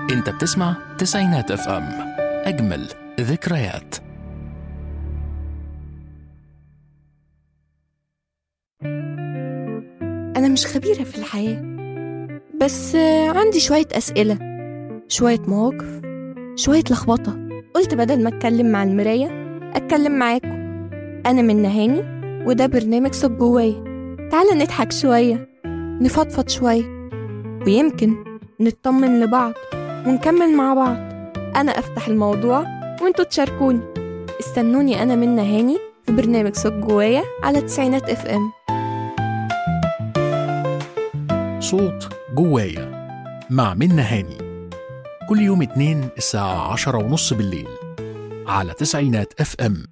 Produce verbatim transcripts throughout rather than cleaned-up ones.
انت بتسمع تسعينات اف ام، اجمل ذكريات. أنا مش خبيرة في الحياة، بس عندي شوية أسئلة، شوية مواقف، شوية لخبطة. قلت بدل ما أتكلم مع المراية أتكلم معاكم. أنا من نهاني، وده برنامج صوت جوايا. تعالى نضحك شوية، نفضفض شوية، ويمكن نطمن لبعض ونكمل مع بعض. أنا أفتح الموضوع وانتوا تشاركوني. استنوني أنا من نهاني في برنامج صوت جوايا على تسعينات اف ام. صوت جوايا مع منى هاني، كل يوم اتنين الساعة عشرة ونص بالليل على تسعينات اف ام.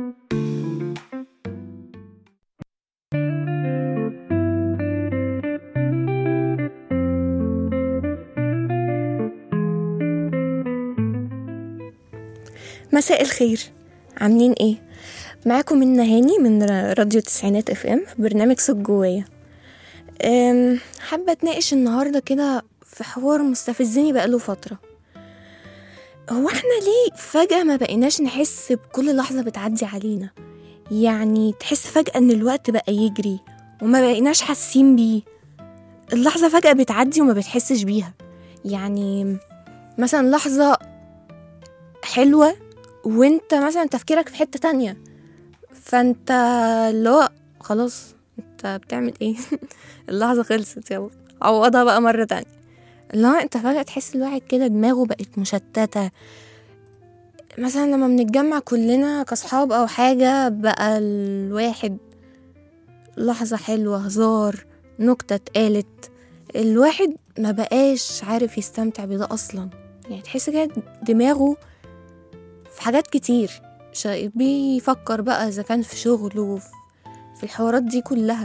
مساء الخير، عاملين ايه؟ معاكم من نهاني من راديو تسعينات اف ام في برنامج صوت جوايا. أم، حابة اتناقش النهاردة كده في حوار مستفزني بقاله فترة. هو احنا ليه فجأة ما بقيناش نحس بكل لحظة بتعدي علينا؟ يعني تحس فجأة ان الوقت بقى يجري وما بقيناش حاسين بيه. اللحظة فجأة بتعدي وما بتحسش بيها. يعني مثلا لحظة حلوة وانت مثلا تفكيرك في حتة تانية، فانت اللي خلاص انت بتعمل ايه؟ اللحظة خلصت، يلا عوضها بقى مرة تانية. اللي هو انت فجأة تحس الواحد كده دماغه بقت مشتتة. مثلا لما بنتجمع كلنا كصحاب او حاجة، بقى الواحد لحظة حلوة، هزار، نكتة اتقالت، الواحد ما بقاش عارف يستمتع بده اصلا. يعني تحس كده دماغه في حاجات كتير، بيفكر بقى اذا كان في شغله في الحوارات دي كلها.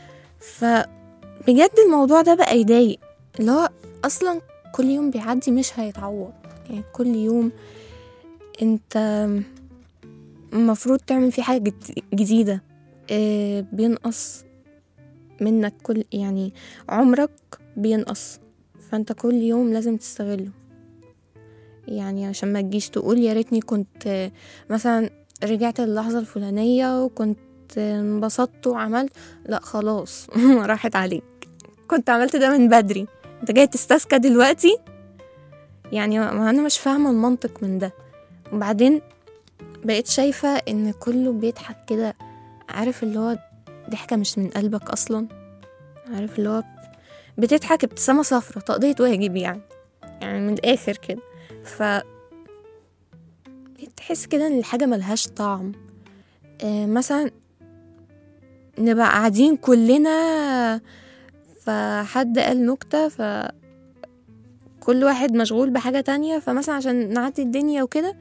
فبجد الموضوع ده بقى يضايق، اللي هو اصلا كل يوم بيعدي مش هيتعوض. يعني كل يوم انت المفروض تعمل فيه حاجة جديدة. اه بينقص منك كل يعني عمرك بينقص، فانت كل يوم لازم تستغله. يعني عشان ما تجيش تقول يا ريتني كنت مثلا رجعت اللحظة الفلانية وكنت انبسطت وعملت، لا خلاص راحت عليك، كنت عملت ده من بدري، انت جاي تستسكى دلوقتي. يعني ما انا مش فاهمة المنطق من ده. وبعدين بقيت شايفة ان كله بيضحك كده، عارف اللي هو ضحكة مش من قلبك اصلا، عارف اللي هو بتضحك ابتسامة صفرة، تقضية واجب يعني يعني من الاخر كده. ف تحس كده ان الحاجة ملهاش طعم. آه مثلا نبقى قاعدين كلنا، فحد قال نكتة، فكل واحد مشغول بحاجة تانية، فمثلا عشان نعدي الدنيا وكده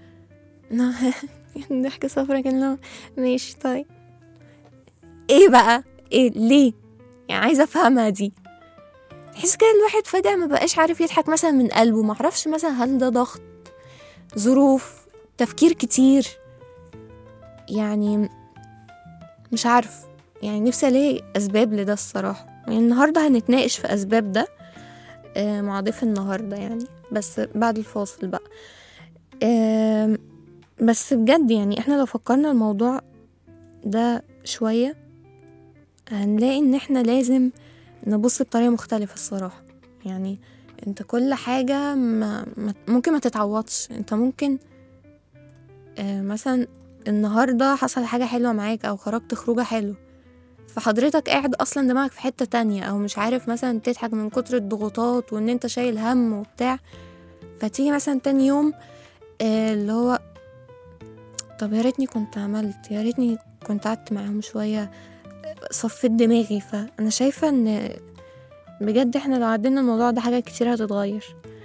ضحكة صفرة كده. ماشي طيب، ايه بقى ايه ليه؟ يعني عايزة افهمها دي. تحس كده الواحد فجأة ما بقاش عارف يضحك مثلا من قلبه. معرفش مثلا هل ده ضغط، ظروف، تفكير كتير، يعني مش عارف. يعني نفسي الاقي اسباب لده الصراحه. يعني النهارده هنتناقش في اسباب ده آه مع ضيف النهارده، يعني بس بعد الفاصل بقى. آه بس بجد يعني احنا لو فكرنا الموضوع ده شويه هنلاقي ان احنا لازم نبص بطريقه مختلفه الصراحه. يعني انت كل حاجه ما ما ممكن ما تتعوضش. انت ممكن آه مثلا النهارده حصل حاجه حلوه معاك او خرجت خروجه حلوه، فحضرتك قاعد اصلا دماغك في حتة تانية، او مش عارف مثلا تضحك من كتر الضغوطات وان انت شايل هم وبتاع. فتيجي مثلا تاني يوم آه اللي هو طب يا ريتني كنت عملت، يا ريتني كنت قعدت معاهم شوية، صفيت دماغي. فانا شايفة ان بجد احنا لو عدينا الموضوع ده حاجات كتير هتتغير.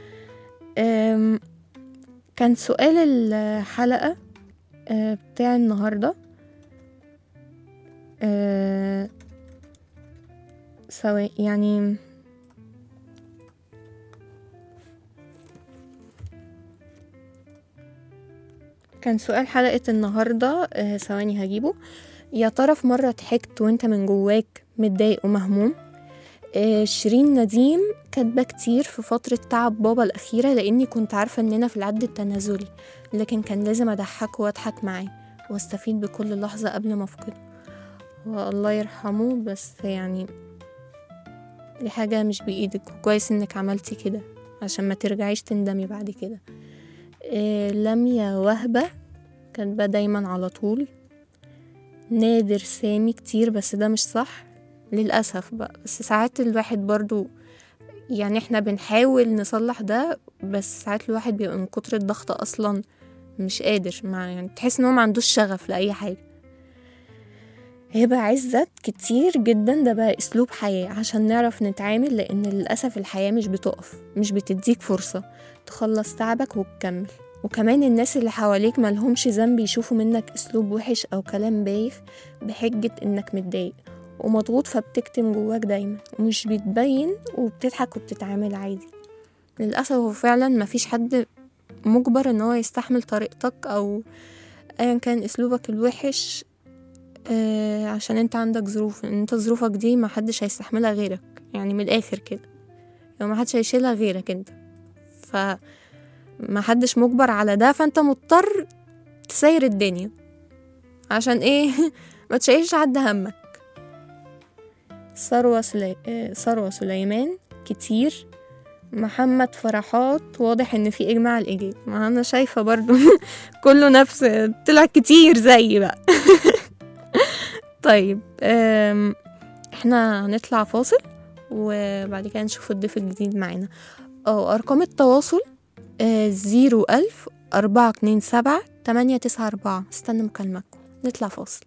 كان سؤال الحلقة آه بتاع النهاردة آه سواء يعني كان سؤال حلقة النهاردة آه ثواني هجيبه. يا ترى في مرة ضحكت وانت من جواك متضايق ومهموم؟ آه، شيرين نديم كاتبة كتير في فترة تعب بابا الأخيرة، لأني كنت عارفة إننا في العد التنازلي، لكن كان لازم أضحكه وأضحك معاه واستفيد بكل لحظة قبل ما أفقده. والله يرحمه، بس يعني دي حاجة مش بإيدك، وكويس إنك عملتي كده عشان ما ترجعيش تندمي بعد كده. إيه لميا وهبة كاتبة دايما على طول. نادر سامي كتير، بس ده مش صح للأسف بقى، بس ساعات الواحد برضو يعني احنا بنحاول نصلح ده، بس ساعات الواحد بيبقى من كتر الضغط أصلا مش قادر، ما يعني تحس إنه ما عندوش شغف لأي حاجة. هبة عزت كتير جدا، ده بقى أسلوب حياة عشان نعرف نتعامل، لأن للأسف الحياة مش بتقف، مش بتديك فرصة تخلص تعبك وتكمل. وكمان الناس اللي حواليك ملهمش ذنب يشوفوا منك أسلوب وحش أو كلام بايخ بحجة إنك متضايق ومضغوط، فبتكتم جواك دايما ومش بتبين وبتضحك وبتتعامل عادي. للأسف هو فعلا مفيش حد مجبر إن هو يستحمل طريقتك أو أيا كان أسلوبك الوحش، آه عشان انت عندك ظروف، ان انت ظروفك دي ما حدش هيستحملها غيرك، يعني من الاخر كده، يعني ما حدش هيشيلها غيرك انت، فما حدش مجبر على ده، فانت مضطر تسير الدنيا عشان ايه؟ ما تشيلش حد همك. ثروة سلي... آه ثروة سليمان كتير. محمد فرحات واضح ان في اجماع الاجابة، ما انا شايفة برضو كله نفس، طلع كتير زي بقى. طيب احنا هنطلع فاصل وبعد كده نشوف الضيف الجديد معنا. او ارقام التواصل زيرو الف اربعة اتنين سبعة تمانية تسعة اربعة. استنى مكالمتكم، نطلع فاصل.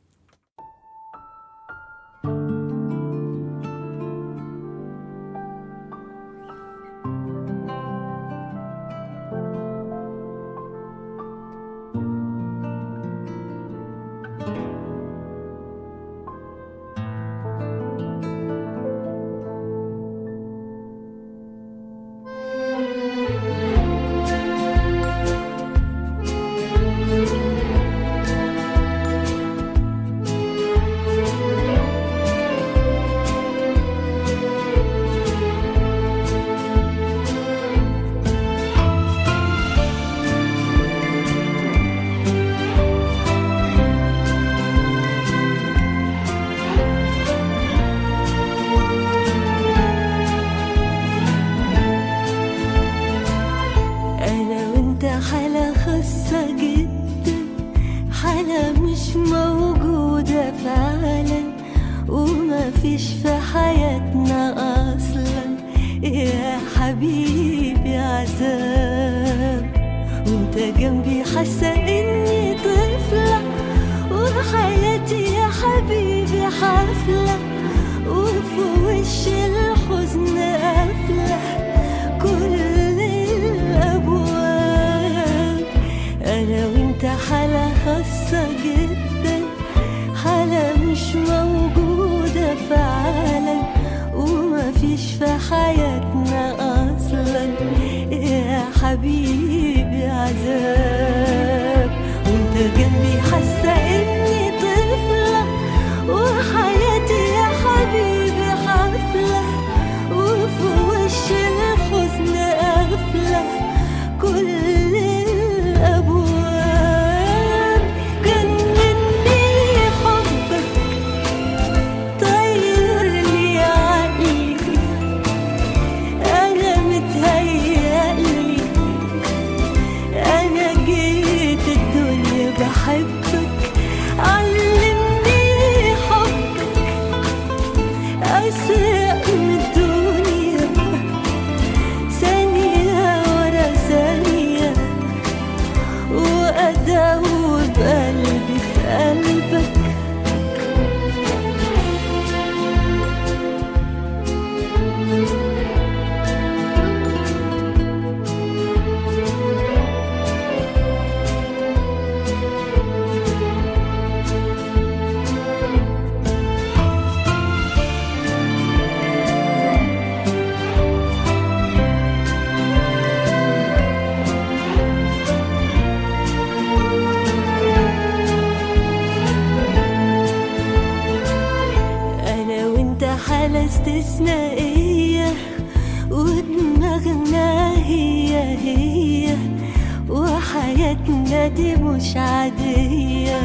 استثنائية ودماغنا هي هي وحياتنا دي مش عادية.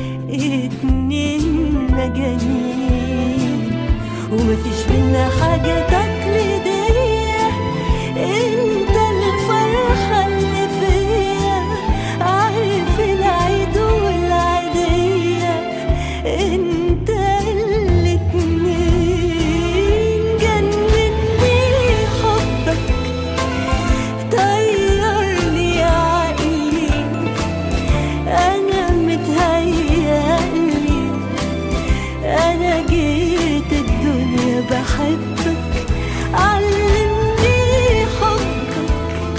اتنين مجانين ومفيش منا حاجة تقليدية. انت الفرحة اللي فيا عارف العيد والعيدية. انت الاتنين جنني حبك طيرني عقلي. انا متهيألي انا جيت الدنيا بحبك. علمني حبك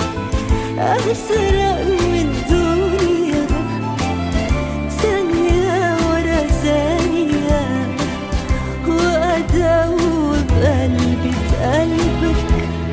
أسرق من الدنيا ثانية ورا ثانية وأدوب قلبي في قلبك.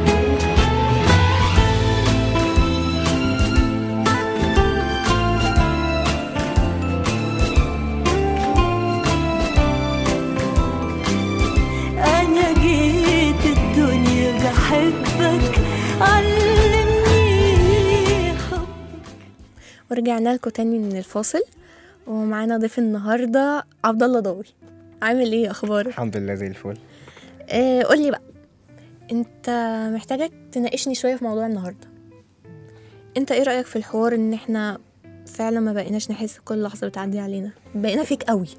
أنا جيت الدنيا بحبك. علمني حبك. ورجعنا لكم تاني من الفاصل ومعانا ضيف النهارده عبد الله ضوي. عامل ايه اخبارك؟ الحمد لله زي الفل. آه قولي بقى، انت محتاجك تناقشني شويه في موضوع النهارده. انت ايه رايك في الحوار ان احنا فعلا ما بقيناش نحس كل لحظه بتعدي علينا، بقينا فيك قوي؟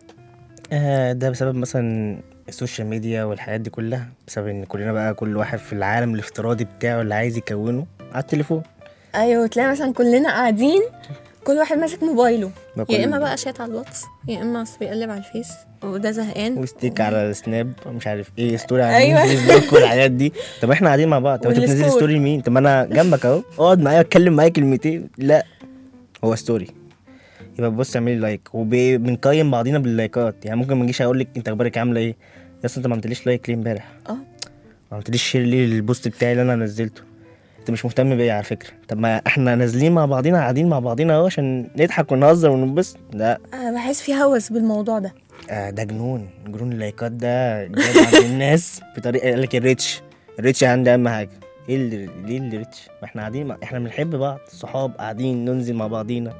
آه ده بسبب مثلا السوشيال ميديا والحاجات دي كلها، بسبب ان كلنا بقى كل واحد في العالم الافتراضي بتاعه اللي عايز يكونه على التليفون. ايوه، تلاقي مثلا كلنا قاعدين كل واحد ماسك موبايله، بكل- يا اما بقى شات على الواتس، يا اما أصل بيقلب على الفيس وده زهقان وستيك على السناب مش عارف ايه ستوري على أيوة. الفيسبوك والحاجات دي. طب احنا قاعدين مع بعض، طب انت بتنزل والستوري. ستوري لمين؟ طب انا جنبك اهو، اقعد معايا اتكلم معايا كلمتين. لا هو ستوري. يبقى بص اعملي لايك وبنقيم بعضينا باللايكات. يعني ممكن ما اجيش اقول لك انت اخبارك عامله ايه، يا اسطى انت ما عملتليش لايك ليه امبارح؟ اه ما عملتليش شير ليه للبوست بتاعي اللي انا نزلته؟ انت مش مهتم بيا على فكره. طب ما احنا نازلين مع بعضينا قاعدين مع بعضينا اهو عشان نضحك ونهزر وننبسط. لا انا بحس في هوس بالموضوع ده. آه ده جنون جنون اللايكات ده جاي عند الناس بطريقه. قال لك الريتش الريتش عندي اهم حاجه. ايه اللي ليه الريتش؟ ما احنا قاعدين مع... احنا بنحب بعض، صحاب قاعدين ننزل مع بعضينا.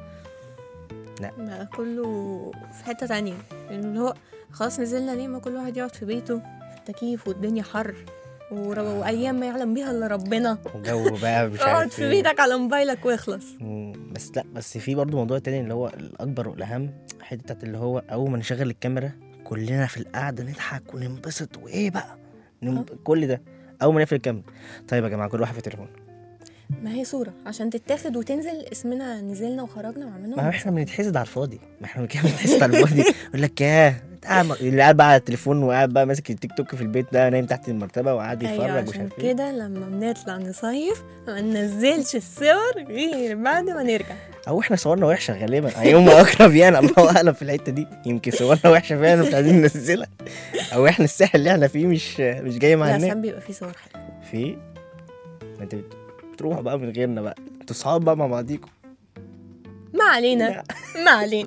بقى كله في حته تانية، اللي هو خلاص نزلنا ليه؟ ما كل واحد يقعد في بيته في التكييف والدنيا حر ور- وايام ما يعلم بيها الا ربنا. وجو بقى مش اقعد عارف في ايه. بيتك على موبايلك واخلص. مم، بس لا بس في برضو موضوع تاني اللي هو الاكبر والاهم، حته اللي هو اول ما نشغل الكاميرا كلنا في القعده نضحك وننبسط وايه بقى نم... كل ده اول ما نقفل الكاميرا. طيب يا جماعه كل واحد في تليفون. ما هي صوره عشان تتاخد وتنزل اسمنا نزلنا وخرجنا وعملنا. ما احنا بنتحسد على الفاضي، ما احنا كده بنتحسد على الفاضي. يقول لك ياه قاعد اللي قاعد بقى على التليفون وقاعد بقى ماسك التيك توك في البيت ده نايم تحت المرتبه وقاعد ايوه، يتفرج ومش عشان عارف ايه. كده لما بنطلع نصيف ما ننزلش الصور غير بعد ما نرجع. او احنا صورنا وحشه غالبا، يوم اقرب يعني الله اعلم في الحته دي. يمكن صورنا وحشه فعلا مش عايزين ننزلها، او احنا الساحل اللي احنا فيه مش مش جاي مع لا الناس. ساعات بيبقى في صور حلوه. في ما انت بت- بتروح بقى من غيرنا بقى، انتوا صحاب بقى مع بعضيكوا. ما علينا لا. ما علينا.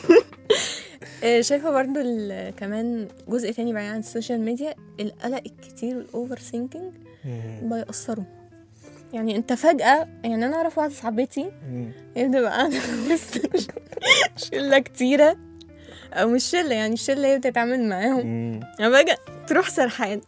آه، شايفه برضو ال- كمان جزء تاني بعيد عن السوشيال ميديا، القلق الكتير والاوفر ثينكينج بيأثروا. يعني انت فجأة، يعني انا اعرف واحدة صاحبتي هي بتبقى قاعدة وسط شلة كتيرة، او مش شلة يعني الشلة هي بتتعامل معاهم، مم. يعني فجأة تروح سرحان.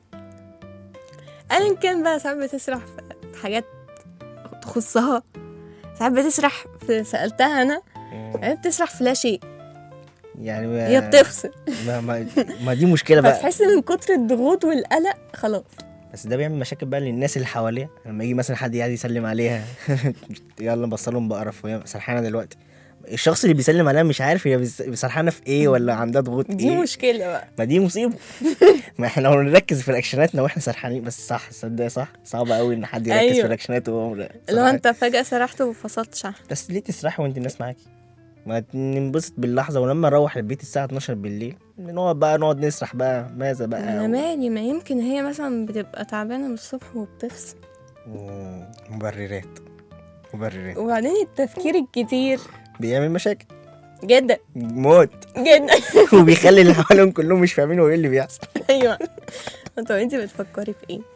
ايا كان بقى، ساعات بتسرح في حاجات تخصها، ساعات بتسرح في سألتها انا، هي بتسرح في لا شيء، يعني ما هي بتفصل. ما, ما, ما دي مشكله بقى. فتحس من كتر الضغوط والقلق خلاص. بس ده بيعمل مشاكل بقى للناس اللي حواليها. لما يجي مثلا حد يقعد يسلم عليها يلا بصلهم بقرف وهي سرحانه دلوقتي. الشخص اللي بيسلم عليها مش عارف هي بس- سرحانه في ايه ولا عندها ضغوط دي ايه. مشكلة بقى. ما دي مصيبه. ما احنا لو نركز في رياكشناتنا واحنا سرحانين بس. صح صدق صح صعب قوي ان حد يركز أيوة. في رياكشناته وهو لو سرحان. انت فجأة سرحت وفصلت شهر. بس ليه تسرحي وانت الناس معاكي؟ ما ننبسط باللحظه. ولما نروح البيت الساعه اتناشر بالليل نقعد بقى نقعد نسرح بقى ماذا بقى. انا مالي، ما يمكن هي مثلا بتبقى تعبانة من الصبح وبتفصل. مم، مبررات مبررات وبعدين التفكير الكتير بيعمل مشاكل جدا موت. جدا. وبيخلي اللي حواليهم كلهم مش فاهمين هو ايه اللي بيحصل. ايوه، طب انت بتفكري في ايه؟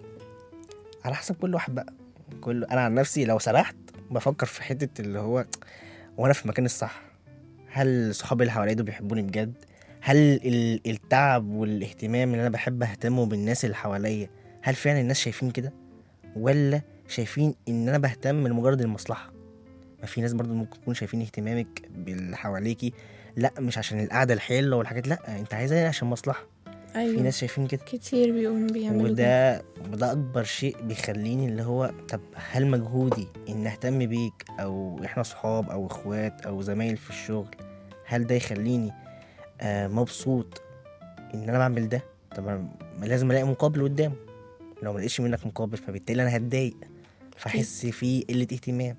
على حسب كل واحد بقى. كل انا عن نفسي لو سرحت بفكر في حته اللي هو وانا في المكان الصح. هل صحابي اللي حواليا دول بيحبوني بجد؟ هل ال- التعب والاهتمام اللي انا بحب اهتمه بالناس اللي حواليا، هل فعلا الناس شايفين كده، ولا شايفين ان انا بهتم لمجرد المصلحه؟ ما في ناس برضو ممكن تكون شايفين اهتمامك باللي حواليكي لا مش عشان القعده الحلوه والحاجات، لا انت عايزاه عشان مصلحه. ايوه في ناس شايفين كده، كتير بيقولوا بيعملوا كده. وده وده اكبر شيء بيخليني اللي هو طب هل مجهودي ان اهتم بيك او احنا صحاب او اخوات او زمايل في الشغل، هل ده يخليني آه مبسوط ان انا بعمل ده؟ طب أنا لازم الاقي مقابل قدامه. لو ما لقيتش منك مقابل فبالتالي انا هتضايق، فاحس في قله اهتمام.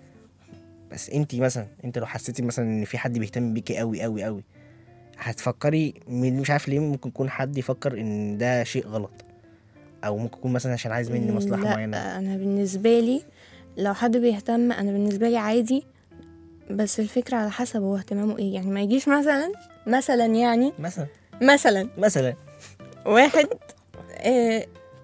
بس انتي مثلا انت لو حسيتي مثلا ان في حد بيهتم بيكي قوي قوي قوي، هتفكري من مش عارف ليه ممكن يكون حد يفكر ان ده شيء غلط، او ممكن يكون مثلا عشان عايز مني مصلحه لا، معينه. انا بالنسبه لي لو حد بيهتم انا بالنسبه لي عادي، بس الفكره على حسب هو اهتمامه ايه. يعني ما يجيش مثلا مثلا يعني مثلا مثلا مثلا واحد آه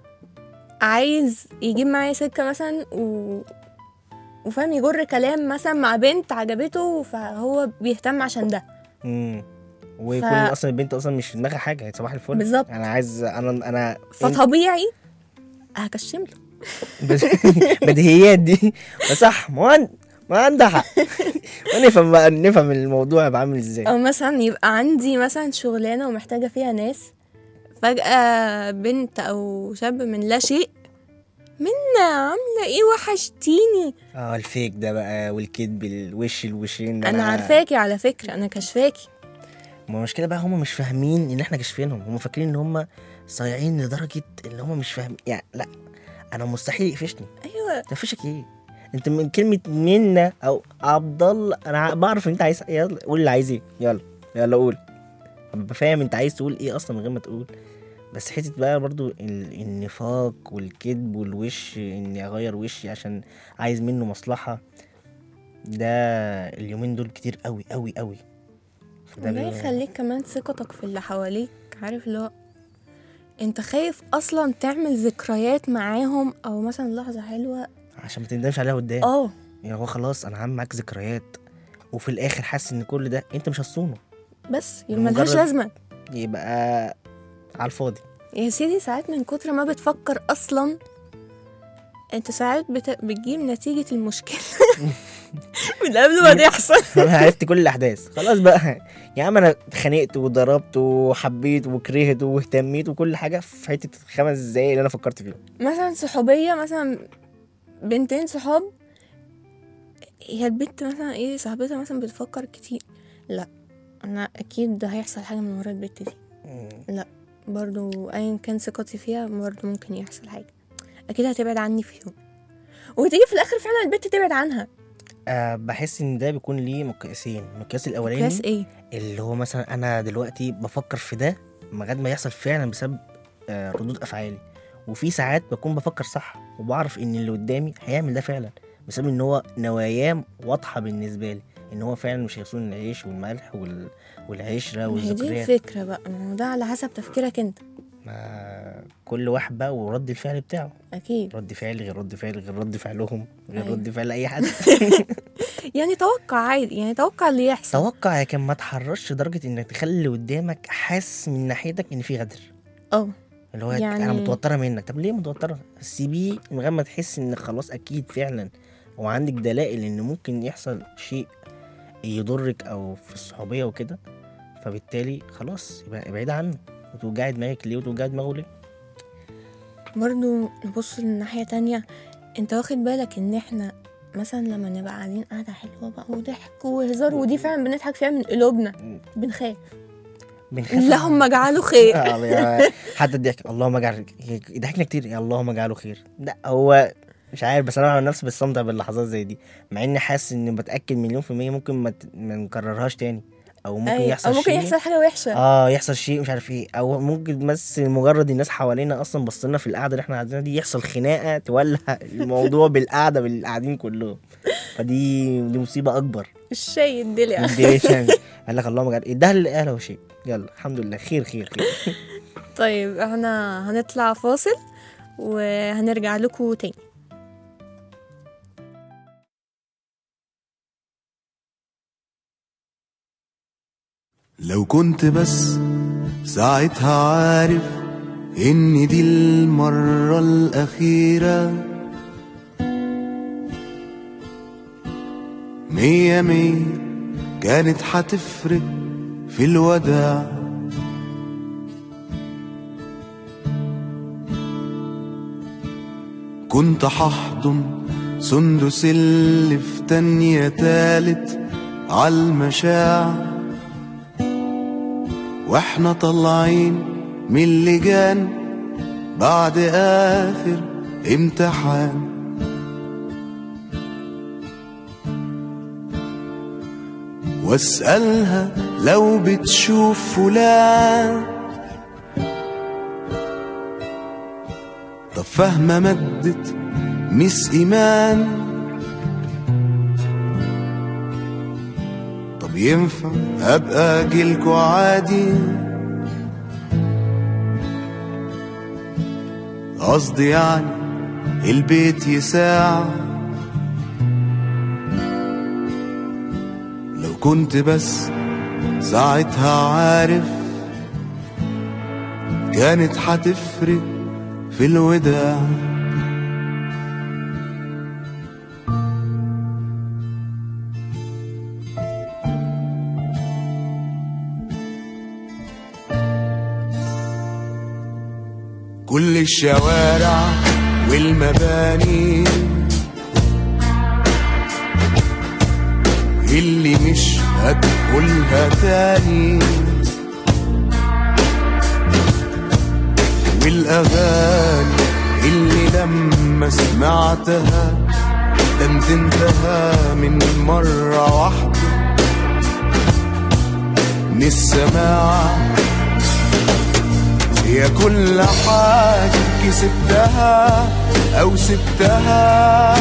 عايز يجيب معايا سكه مثلا و... وفاهم يجر كلام مثلا مع بنت عجبته، فهو بيهتم عشان ده. امم ويكون ف- اصلا البنت اصلا مش في دماغها حاجه، هي صباح الفل بالظبط. انا عايز انا انا فطبيعي هكشم له. بس- بديهيات دي صح. ما عن- ما عنده حق. ونفهم بقى نفهم الموضوع بعمل ازاي. او مثلا يبقى عندي مثلا شغلانه ومحتاجه فيها ناس، فجاه بنت او شاب من لا شيء منا عامله ايه وحشتيني. اه الفيك ده بقى والكذب الوش الوشين ده انا عارفاكي على فكره، انا كشفاكي. ما المشكله بقى هم مش فاهمين ان احنا كاشفينهم، هم فاكرين ان هم صايعين لدرجه ان هم مش فاهمين. يعني لا انا مستحيل يقفشني. ايوه تقفشك ايه؟ انت من كلمه منا او عبد الله انا بعرف ان انت عايز. يلا قول اللي عايز ايه، يلا يلا قول. ابقى فاهم انت عايز تقول ايه اصلا من غير ما تقول. بس حته بقى برضو ال- النفاق والكذب والوش، اني اغير وشي عشان عايز منه مصلحه، ده اليومين دول كتير قوي قوي قوي. فده ده بي- يخليك كمان ثقتك في اللي حواليك. عارف اللي هو انت خايف اصلا تعمل ذكريات معاهم او مثلا لحظه حلوه. عشان ما تندمش عليها قدام. اه يعني هو خلاص انا عامل معاك ذكريات، وفي الاخر حاسس ان كل ده انت مش هتصونه، بس يبقى ملهاش مجرد- لازمه يبقى على الفاضي. يا سيدي. ساعات من كتر ما بتفكر اصلا انت ساعات بت... بتجيب نتيجه المشكله من قبل ما تحصل. انا عرفت كل الاحداث خلاص بقى. يا عم انا اتخانقت وضربت وحبيت وكرهت واهتميت وكل حاجه في حته خمس دقايق اللي انا فكرت فيهم. مثلا صحوبيه، مثلا بنتين صحاب، هي البنت مثلا ايه صاحبتها مثلا بتفكر كتير، لا انا اكيد ده هيحصل حاجه من ورا البنت دي. لا برضو ايا كان ثقتي فيها برضو ممكن يحصل حاجه، اكيد هتبعد عني في يوم وتيجي في الاخر فعلا البنت تبعد عنها. أه بحس ان ده بيكون ليه مقياسين. المقياس الاولاني كلاس ايه؟ اللي هو مثلا انا دلوقتي بفكر في ده لغايه ما يحصل فعلا بسبب آه ردود افعالي، وفي ساعات بكون بفكر صح وبعرف ان اللي قدامي هيعمل ده فعلا بسبب ان هو نواياه واضحه بالنسبه لي، ان هو فعلا مش هيصون العيش والملح وال... والعشره ما هي دي والذكريات. الفكره بقى، ما هو ده على حسب تفكيرك انت. ما كل واحد بقى ورد الفعل بتاعه. اكيد رد فعل غير رد فعل غير رد فعلهم غير أيوة. رد فعل اي حد. يعني توقع عادي، يعني توقع اللي يحصل. توقع لكن ما تحررش لدرجه انك تخلي اللي قدامك حاسس من ناحيتك ان في غدر، اه اللي هو يعني- انا متوتره منك. طب ليه متوتره؟ سيبيه من غير ما تحس ان خلاص اكيد فعلا وعندك دلائل ان ممكن يحصل شيء يضرك او في الصحوبيه وكده، فبالتالي خلاص يبقى ابعد عنه. وتوجعي دماغك ليه وتوجعي دماغه ليه؟ برضو نبص لناحية تانية، انت واخد بالك ان احنا مثلا لما نبقى قاعدين قاعدة حلوة بقى وضحك وهزار ودي فعلا بنضحك فيها من قلوبنا، بنخاف بنخاف. اللهم اجعله خير. آه، يا- حتى الضحك اللهم اجعل ضحكنا كتير يا اللهم اجعله خير. لا هو مش عارف، بس انا بعمل نفسي بستمتع باللحظات زي دي، مع اني حاسس اني بتاكد مليون في الميه ممكن ما, ت... ما نكررهاش تاني، او ممكن أيوة. يحصل او ممكن شيء يحصل حاجة وحشة. اه يحصل شيء مش عارف ايه، او ممكن بس مجرد الناس حوالينا اصلا بصلنا في القعده اللي احنا قاعدينها دي يحصل خناقه تولع الموضوع بالقعده بالقاعدين كلهم. فدي دي مصيبه اكبر. الشاي الدلع. دي قال لك اللهم اجعل ده اللي قاله شيء. يلا الحمد لله خير خير خير. طيب احنا هنطلع فاصل وهنرجع لكم تاني. لو كنت بس ساعتها عارف إن دي المرة الأخيرة، مية مية كانت هتفرق في الوداع. كنت هحضن سندس اللي في تانية تالت عالمشاع، واحنا طالعين من اللجان بعد آخر امتحان. واسألها لو بتشوف فلان، طب فاهمة مادة مس إيمان؟ طب ينفع أبقى أجيلكوا عادي؟ قصدي يعني البيت يساع. لو كنت بس ساعتها عارف كانت هتفرق في الوداع. كل الشوارع والمباني اللي مش هدخلها تاني، والأغاني اللي لما سمعتها دندنتها من مرة واحدة من السماع. هي كل حاجة كسبتها أو سبتها،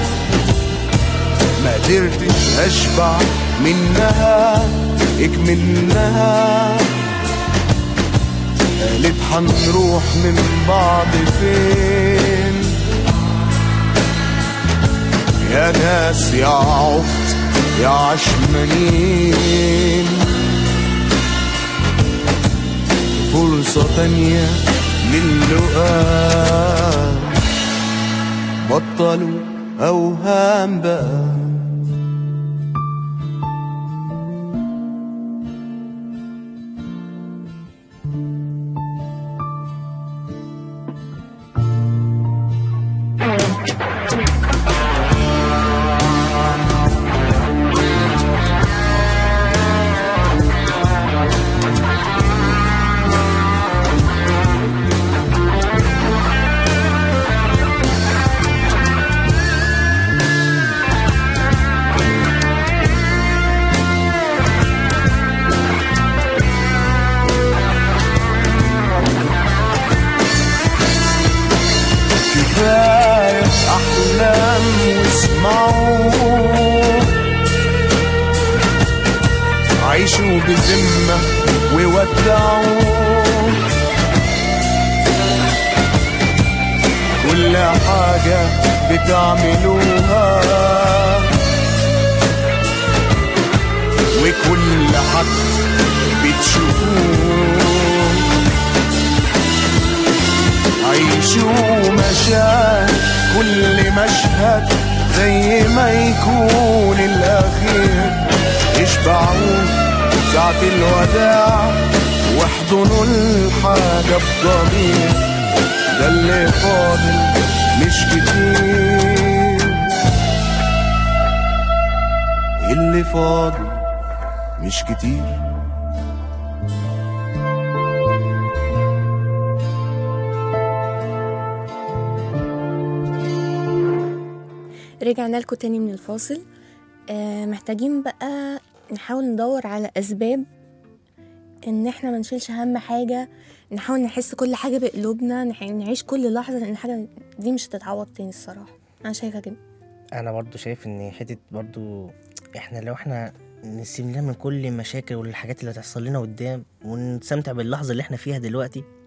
ما قدرتش أشبع منها اكملناها. قالت هنروح من بعض فين يا ناس يا عبط يا عشمانين؟ فرصة تانية للقاء، بطلوا أوهام بقى. أحلام واسمعوا، عيشوا بذمة وودعوا، كل حاجة بتعملوها وكل حد بتشوفوه. عيشوا مشاهد كل مشهد زي ما يكون الأخير، اشبعوا ساعة الوداع واحضنوا الحاجة بضمير. ده اللي فاضل مش كتير، اللي فاضل مش كتير. رجعنا لكم تاني من الفاصل. آه محتاجين بقى نحاول ندور على أسباب إن إحنا ما نشيلش هم حاجة، نحاول نحس كل حاجة بقلوبنا، نعيش كل لحظة، لأن الحاجة دي مش هتتعوض تاني الصراحة. أنا شايفة كده. انا برضو شايف ان حته برضو احنا لو احنا نسيبنا من كل المشاكل والحاجات اللي هتحصل لنا قدام ونستمتع باللحظه اللي احنا فيها دلوقتي،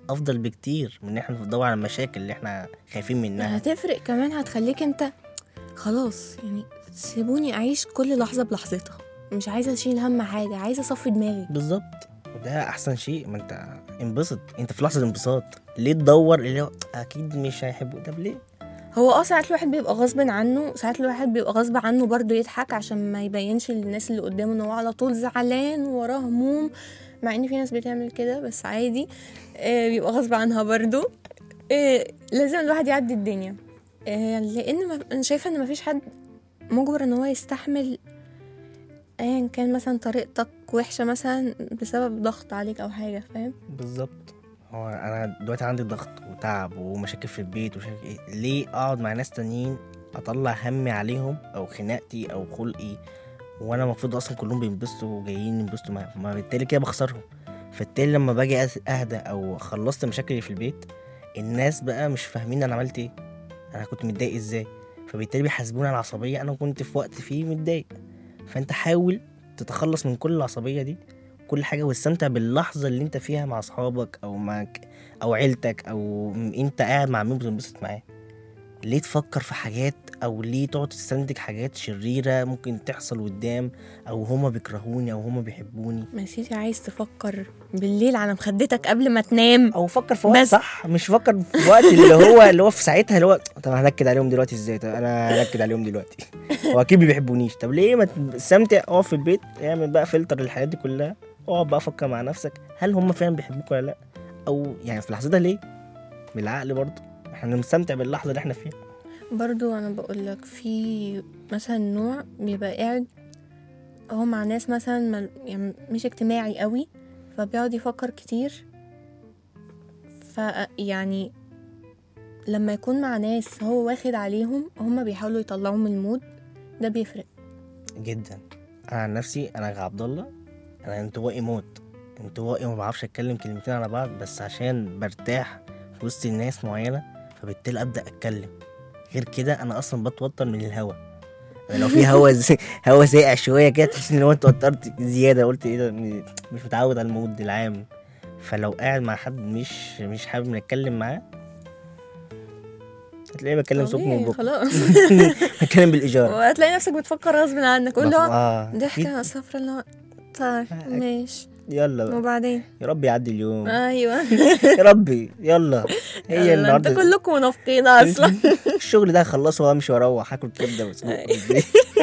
افضل بكتير من ان احنا ندور على المشاكل اللي احنا خايفين منها. هتفرق كمان، هتخليك انت خلاص يعني سيبوني اعيش كل لحظه بلحظتها، مش عايزه اشيل هم حاجه، عايزه اصفي دماغي. بالظبط، وده احسن شيء. ما انت انبسط، انت في لحظه انبساط، ليه تدور اللي هو اكيد مش هيحبوا؟ طب ليه؟ هو اه ساعات الواحد بيبقى غصب عنه، ساعات الواحد بيبقى غصب عنه برضو يضحك عشان ما يبينش للناس اللي قدامه ان هو على طول زعلان وراه هموم، مع ان في ناس بتعمل كده بس عادي. آه بيبقى غصب عنها برضو. آه لازم الواحد يعدي الدنيا. آه لان ما انا شايفه ان مفيش حد مجبر ان هو يستحمل ايا كان مثلا طريقتك وحشه مثلا بسبب ضغط عليك او حاجه، فاهم؟ بالظبط. هو انا دلوقتي عندي ضغط وتعب ومشاكل في البيت ومشاكل ايه، ليه اقعد مع ناس تانيين اطلع همي عليهم او خناقتي او خلقي وانا المفروض اصلا كلهم بينبسطوا وجايين ينبسطوا معايا؟ ما بالتالي كده بخسرهم. فبالتالي لما باجي اهدى او خلصت مشاكلي في البيت، الناس بقى مش فاهمين انا عملت ايه، انا كنت متضايق ازاي، فبالتالي بيحاسبوني على العصبيه انا كنت في وقت فيه متضايق. فانت حاول تتخلص من كل العصبيه دي كل حاجه، واستمتع باللحظه اللي انت فيها مع اصحابك او معك او عيلتك او انت قاعد مع مين بتنبسط معاه. ليه تفكر في حاجات او ليه تقعد تستنتج حاجات شريره ممكن تحصل قدام، او هما بيكرهوني او هما بيحبوني؟ ما سيدي عايز تفكر بالليل على مخدتك قبل ما تنام، او فكر في وقت بس. صح، مش فكر في وقت اللي هو اللي هو في ساعتها اللي هو طب هنكد عليهم دلوقتي ازاي؟ طب انا هنكد عليهم دلوقتي هو اكيد ما بيحبونيش. طب ليه ما تستمتع؟ اقعد في البيت، اعمل بقى فلتر للحاجات دي كلها، اقعد بقى فكر مع نفسك هل هم فعلا بيحبوك ولا لا، او يعني في لحظتها ليه؟ بالعقل برضه احنا نستمتع باللحظه اللي احنا فيها. برضو انا بقولك في مثلا نوع بيبقى قاعد هو مع ناس مثلا مل... يعني مش اجتماعي قوي، فبيقعد يفكر كتير. ف يعني لما يكون مع ناس هو واخد عليهم هما بيحاولوا يطلعوا من المود ده بيفرق جدا. انا عن نفسي انا عبد الله، انا انطوائي موت، انطوائي وما بعرفش اتكلم كلمتين على بعض، بس عشان برتاح في وسط الناس معينه فبالتالي ابدا اتكلم. غير كده انا اصلا بتوتر من الهوا. لو في هوا زي... هوا ساقع شويه كده تحس ان هو انت اتوترت زياده، قلت ايه ده، مش متعود على المود العام. فلو قاعد مع حد مش مش حابب نتكلم معاه هتلاقيني بتكلم صوت من بكره خلاص بتكلم بالايجار وهتلاقي نفسك بتفكر غصب عنك، قول له آه. ضحكه صفرا اللي هو طيب ماشي يلا بقى. وبعدين يا رب يعدي اليوم. ايوه يا ربي يلا. هي يلا النهارده انتوا كلكم منافقين اصلا الشغل ده هخلصه وامشي واروح اكل كبده وسجق في البيت.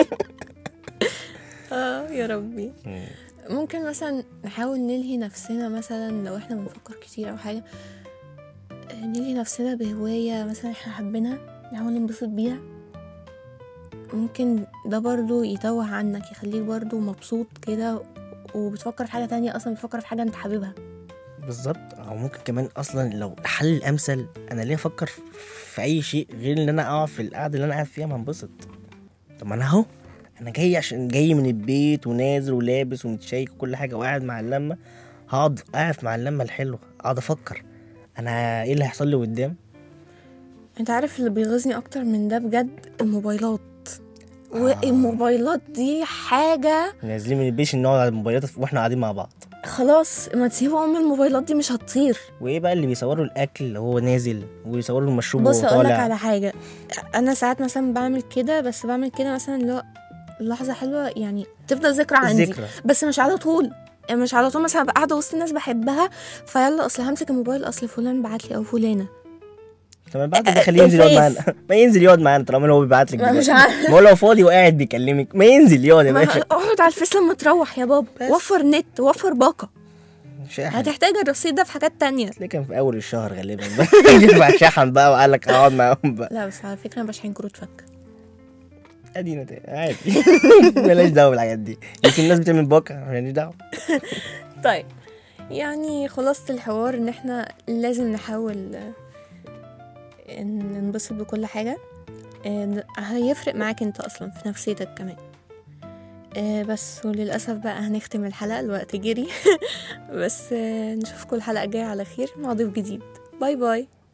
اه يا ربي. ممكن مثلا نحاول نلهي نفسنا، مثلا لو احنا بنفكر كتير او حاجه نلهي نفسنا بهوايه مثلا احنا حابينها، نحاول ننبسط بيها. ممكن ده برضو يتوه عنك، يخليك برضو مبسوط كده وبتفكر في حاجه تانية، اصلا بتفكر في حاجه انت حاببها. بالظبط. او ممكن كمان اصلا لو الحل الامثل، انا ليه افكر في اي شيء غير ان انا اقعد في القعده اللي انا قاعد فيها ما انبسط؟ طب ما انا اهو انا جاي عشان جاي من البيت ونازل ولابس ومتشيك وكل حاجه وقاعد مع اللمه، هقعد قاعد مع اللمه الحلوه اقعد افكر انا ايه اللي هيحصل لي قدام. انت عارف اللي بيغيظني اكتر من ده بجد؟ الموبايلات. آه. والموبايلات دي حاجه نازلين من البيت نقعد على الموبايلات واحنا قاعدين مع بعض. خلاص ما تسيبوا ام الموبايلات دي مش هتطير. وايه بقى اللي بيصوروا الاكل اللي هو نازل ويصوروا المشروب وهو طالع؟ بص اقول لك على حاجه، انا ساعات مثلا بعمل كده، بس بعمل كده مثلا اللي هو لحظه حلوه يعني تفضل ذكرى عندي الذكرى. بس مش على طول، مش على طول مثلا ابقى قاعده وسط الناس بحبها فيلا اصل همسك الموبايل اصل فلان بعت لي او فلانه. طب بعد ده خليه ينزل يقعد معانا. ما ينزل يقعد معانا طالما هو بيبعت لك. مش عارف، ما هو لو فاضي وقاعد بيكلمك ما ينزل يقعد يا باشا. اقعد على الفيس لما تروح يا بابا، وفر نت وفر باقه، شاحن. هتحتاج الرصيد ده في حاجات تانية. ليه كان في اول الشهر غالبا يدفع شحن بقى وقال لك اقعد معاهم بقى. لا بس على فكره انا بشحن كروت فك ادينا عادي مالناش دعوه بالحاجات دي، يمكن الناس بتعمل باقه مالناش دعوه. طيب يعني خلاصة الحوار ان احنا لازم نحاول ننبسط بكل حاجة، هيفرق معاك انت اصلا في نفسيتك كمان. بس وللأسف بقى هنختم الحلقة، الوقت جري بس نشوفكم الحلقة الجاية على خير مع ضيف جديد. باي باي.